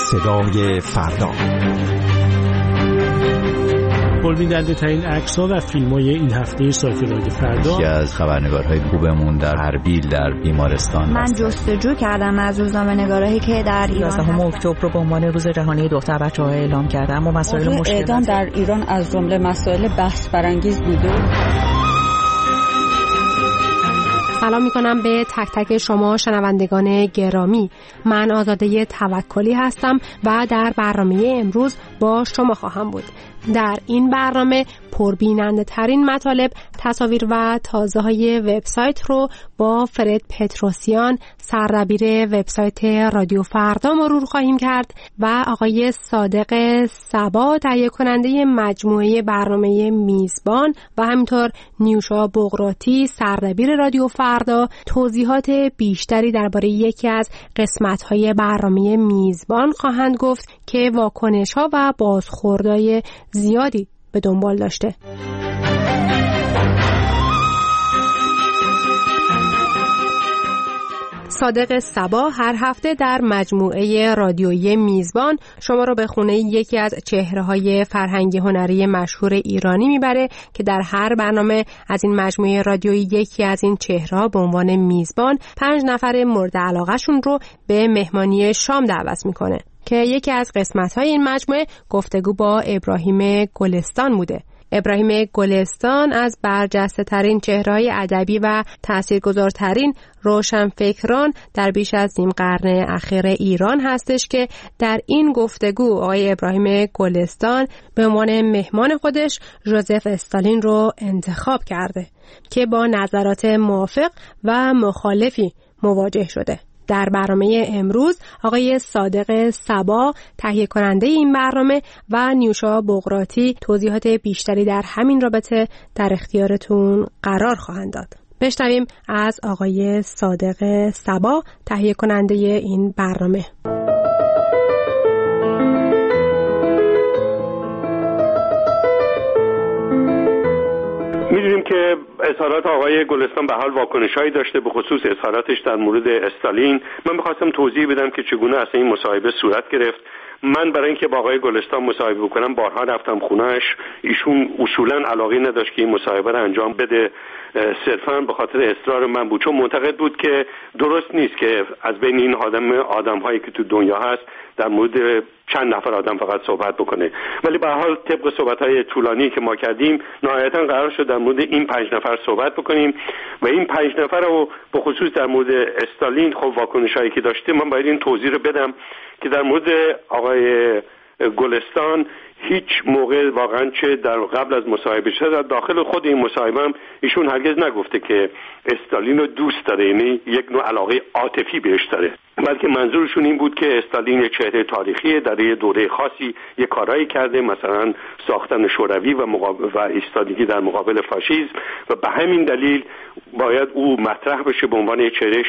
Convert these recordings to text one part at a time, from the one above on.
صدای فردا. پربیننده ترین عکس‌ها و فیلم‌های این هفته سایت رادیو فردا. یکی از خبرنگارهای خوبمون در اربیل در بیمارستان. من جستجو کردم از روزنامه‌نگارایی که در ایران 11 اکتبر رو به عنوان روز جهانی دختر بچه‌ها اعلام کردم و مسائل مشکل اعدام در ایران از جمله مسائل بحث برانگیز بوده. سلام میکنم به تک تک شما شنوندگان گرامی. من آزاده توکلی هستم و در برنامه امروز با شما خواهم بود. در این برنامه پربیننده ترین مطالب، تصاویر و تازه های وبسایت رو با فرد پتروسیان، سردبیر وبسایت رادیو فردا مرور خواهیم کرد و آقای صادق صبا، تهیه کننده مجموعه برنامه میزبان، و همینطور نیوشا بغراتی، سردبیر رادیو فردا، توضیحات بیشتری درباره یکی از قسمت‌های برنامه میزبان خواهند گفت که واکنش‌ها و بازخوردهای زیادی به دنبال داشته. صادق صبا هر هفته در مجموعه رادیویی میزبان شما رو به خونه یکی از چهره‌های فرهنگی هنری مشهور ایرانی میبره که در هر برنامه از این مجموعه رادیویی یکی از این چهره‌ها به عنوان میزبان 5 نفر مورد علاقه‌شون رو به مهمانی شام دعوت میکنه که یکی از قسمت‌های این مجموعه گفتگو با ابراهیم گلستان بوده. ابراهیم گلستان از برجسته‌ترین چهره‌های ادبی و تاثیرگذارترین روشنفکران در بیش از نیم قرن اخیر ایران هستش که در این گفتگو آقای ابراهیم گلستان به عنوان مهمان خودش ژوزف استالین رو انتخاب کرده که با نظرات موافق و مخالفی مواجه شده. در برنامه امروز آقای صادق صبا، تهیه کننده این برنامه، و نیوشا بغراتی توضیحات بیشتری در همین رابطه در اختیارتون قرار خواهند داد. بشنویم از آقای صادق صبا، تهیه کننده این برنامه. می‌دونیم که اظهارات آقای گلستان به حال واکنش‌هایی داشته، به خصوص اظهاراتش در مورد استالین. من می‌خواستم توضیح بدم که چگونه اصلا این مصاحبه صورت گرفت. من برای اینکه با آقای گلستان مصاحبه بکنم بارها رفتم خونه‌اش. ایشون اصولاً علاقه نداشت که این مصاحبه رو انجام بده، صرفاً به خاطر اصرار من بود، چون معتقد بود که درست نیست که از بین این آدم‌هایی که تو دنیا هست در مورد چند نفر آدم فقط صحبت بکنه. ولی به هر حال طبق صحبت‌های طولانی که ما کردیم نهایتاً قرار شد در مورد این 5 نفر صحبت بکنیم و این 5 نفر رو به خصوص در مورد استالین خب واکنش‌هایی که داشته من باید این توضیح رو بدم که در مورد آقای گلستان هیچ موقع واقعا چه در قبل از مصاحبه شد در داخل خود این مصاحبه هم ایشون هرگز نگفته که استالین رو دوست داره، یعنی یک نوع علاقه عاطفی بهش داره، بلکه منظورشون این بود که استالین یک چهره تاریخی در یه دوره خاصی یک کارایی کرده، مثلا ساختن شوروی و ایستادگی در مقابل فاشیسم، و به همین دلیل باید او مطرح بشه به عنوان یک چهره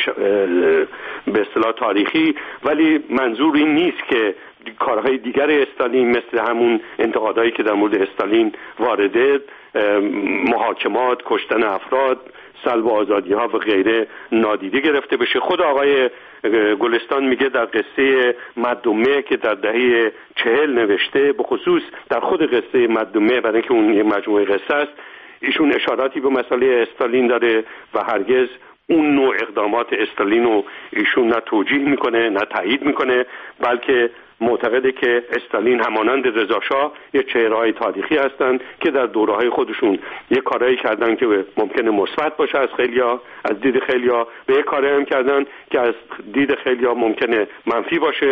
به اصطلاح تاریخی. ولی منظور این نیست که کارهای دیگر استالین مثل همون انتقادهایی که در مورد استالین وارده، محاکمات، کشتن افراد، سلب آزادی‌ها و غیره نادیده گرفته بشه. خود آقای گلستان میگه در قصه مدومه که در دهه 40 نوشته، به خصوص در خود قصه مدومه، برای اینکه اون یه مجموعه قصه است، ایشون اشاراتی به مسئله استالین داره و هرگز اون نوع اقدامات استالین رو ایشون نه توجیه میکنه نه تایید میکنه، بلکه معتقده که استالین همانند رضا شاه یه چهره‌های تاریخی هستند که در دوره‌های خودشون یه کارایی کردن که ممکنه مثبت باشه از خیلیا، از دید خیلیا، به یه کاری هم کردن که از دید خیلیا ممکنه منفی باشه.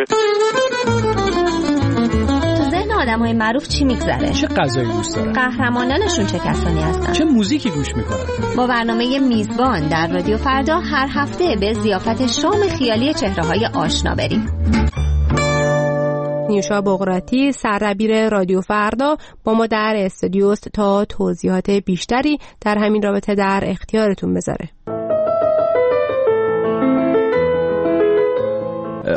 آدم‌های معروف چی میگذره؟ چه غذایی دوست دارن؟ قهرمانانشون چه کسانی هستن؟ چه موزیکی گوش میکنن؟ با برنامه میزبان در رادیو فردا هر هفته به ضیافت شام خیالی چهره‌های آشنا بریم. نیوشا بغراتی، سردبیر رادیو فردا، با ما در استودیو است تا توضیحات بیشتری در همین رابطه در اختیارتون بذاره.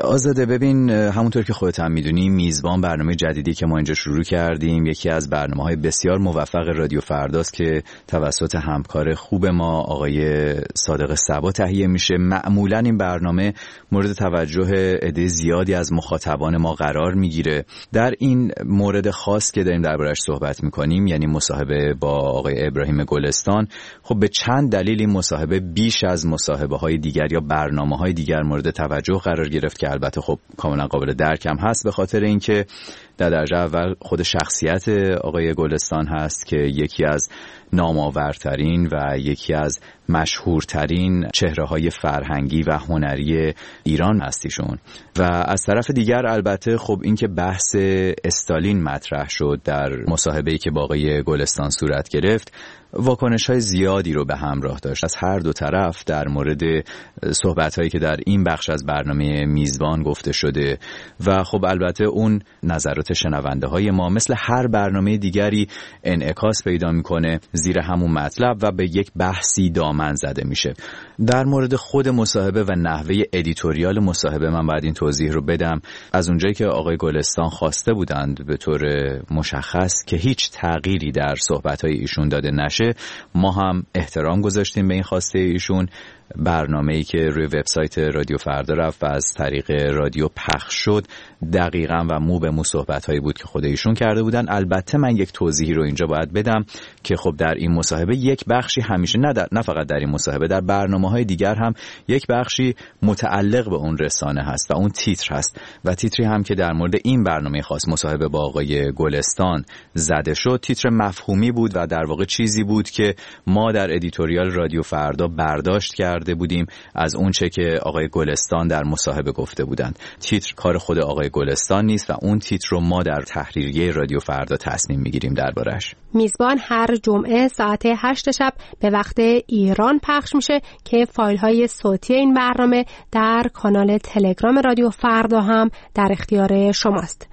آزاده، ببین همونطور که خودت هم میدونی میزبان برنامه جدیدی که ما اینجا شروع کردیم یکی از برنامه‌های بسیار موفق رادیو فرداست که توسط همکار خوب ما آقای صادق صبا تهیه میشه. معمولا این برنامه مورد توجه عده زیادی از مخاطبان ما قرار میگیره. در این مورد خاص که داریم دربارش صحبت میکنیم، یعنی مصاحبه با آقای ابراهیم گلستان، خب به چند دلیل این مصاحبه بیش از مصاحبه‌های دیگر یا برنامه‌های دیگر مورد توجه قرار گرفت که البته خب کاملا قابل درک هم هست، به خاطر اینکه در درجه اول خود شخصیت آقای گلستان هست که یکی از نامآورترین و یکی از مشهورترین چهره‌های فرهنگی و هنری ایران هستیشون، و از طرف دیگر البته خب اینکه بحث استالین مطرح شد در مصاحبه‌ای که با آقای گلستان صورت گرفت، واکنش‌های زیادی رو به همراه داشت از هر دو طرف در مورد صحبت‌هایی که در این بخش از برنامه میزبان گفته شده، و خب البته اون نظرات شنونده‌های ما مثل هر برنامه دیگری انعکاس پیدا می‌کنه زیر همون مطلب و به یک بحثی دامن زده میشه. در مورد خود مصاحبه و نحوه ادیتوریال مصاحبه من باید این توضیح رو بدم. از اونجایی که آقای گلستان خواسته بودند به طور مشخص که هیچ تغییری در صحبت‌های ایشون داده نشه، ما هم احترام گذاشتیم به این خواسته ایشون. برنامه‌ای که روی وبسایت رادیو فردا رفت و از طریق رادیو پخش شد دقیقاً و مو به مو صحبت‌هایی بود که خود ایشون کرده بودن. البته من یک توضیحی رو اینجا باید بدم که خب در این مصاحبه یک بخشی همیشه نه فقط در این مصاحبه، در برنامه‌های دیگر هم یک بخشی متعلق به اون رسانه هست و اون تیتر هست، و تیتری هم که در مورد این برنامه خاص مصاحبه با آقای گلستان زده شد تیتر مفهومی بود و در واقع چیزی بود که ما در ادیتوریال رادیو فردا برداشت کرده بودیم از اون چه که آقای گلستان در مصاحبه گفته بودند. تیتر کار خود آقای گلستان نیست و اون تیتر رو ما در تحریریه رادیو فردا تصمیم میگیریم دربارش. میزبان هر جمعه ساعت 8 شب به وقت ایران پخش میشه که فایل های صوتی این برنامه در کانال تلگرام رادیو فردا هم در اختیار شماست.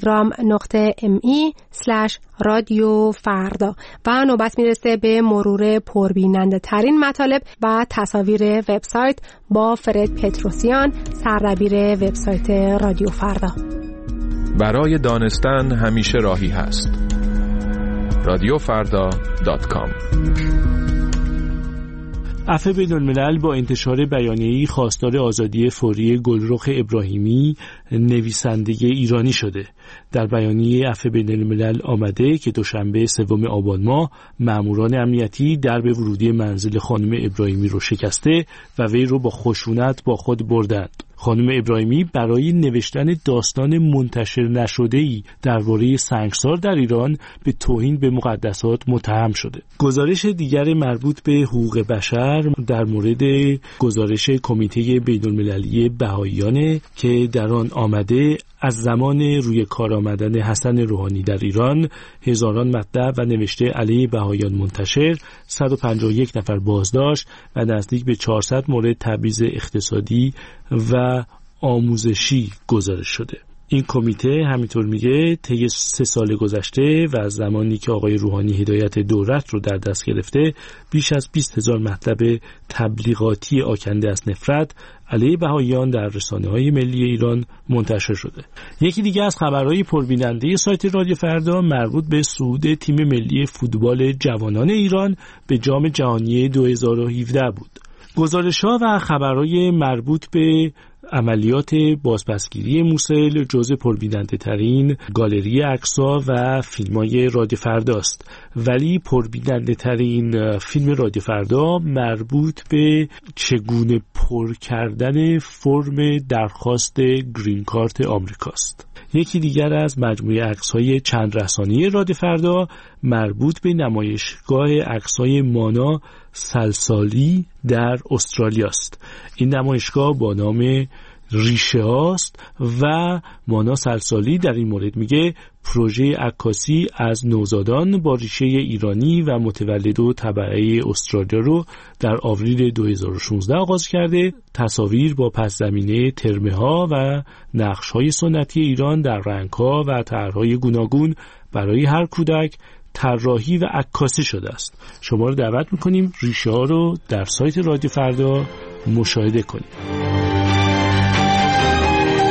telegram.me/رادیو فردا. و نوبت میرسه به مرور پربیننده ترین مطالب و تصاویر وبسایت با فرد پتروسیان، سردبیر وبسایت رادیو فردا. برای دانستن همیشه راهی هست. radiofarda.com. عفو بین‌الملل با انتشار بیانیه‌ای خواستار آزادی فوری گلرخ ابراهیمی نویسنده ایرانی شده. در بیانیه عفو بین‌الملل آمده که دوشنبه 3 آبان ماه ماموران امنیتی درب ورودی منزل خانم ابراهیمی رو شکسته و وی رو با خشونت با خود بردند. خانم ابراهیمی برای نوشتن داستان منتشر نشده‌ای درباره سنگسار در ایران به توهین به مقدسات متهم شده. گزارش دیگر مربوط به حقوق بشر در مورد گزارش کمیته بین‌المللی بهائیان که در آن آمده از زمان روی کار آمدن حسن روحانی در ایران هزاران مطلب و نوشته علیه بهائیان منتشر، 151 نفر بازداشت و نزدیک به 400 مورد تبعیض اقتصادی و آموزشی گزارش شده. این کمیته همینطور میگه طی 3 سال گذشته و از زمانی که آقای روحانی هدایت دولت رو در دست گرفته بیش از 20,000 مطلب تبلیغاتی آکنده از نفرت علیه بهائیان در رسانه‌های ملی ایران منتشر شده. یکی دیگه از خبرهای پربیننده سایت رادیو فردا مربوط به صعود تیم ملی فوتبال جوانان ایران به جام جهانی 2017 بود. گزارش‌ها و خبرهای مربوط به عملیات بازپسگیری موسل جزء پربیننده ترین گالری عکس‌ها و فیلم‌های رادیو فرداست، ولی پربیننده ترین فیلم رادیو فردا مربوط به چگونه پر کردن فرم درخواست گرین کارت آمریکاست. یکی دیگر از مجموعه عکس‌های چند رسانه‌ای رادیو فردا مربوط به نمایشگاه عکس‌های مانا سلسالی در استرالیا است. این نمایشگاه با نام ریشه هاست و مانا سلسالی در این مورد میگه پروژه عکاسی از نوزادان با ریشه ایرانی و متولد و تبعه استرالیا رو در آوریل 2016 آغاز کرده. تصاویر با پس زمینه ترمه ها و نقش های سنتی ایران در رنگ ها و طرح‌های گوناگون برای هر کودک طراحی و عکاسی شده است. شما رو دعوت میکنیم ریشه ها رو در سایت رادیو فردا مشاهده کنید.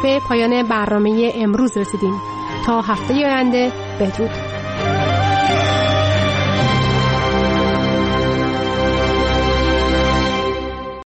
به پایان برنامه امروز رسیدیم. تا هفته آینده بدرود.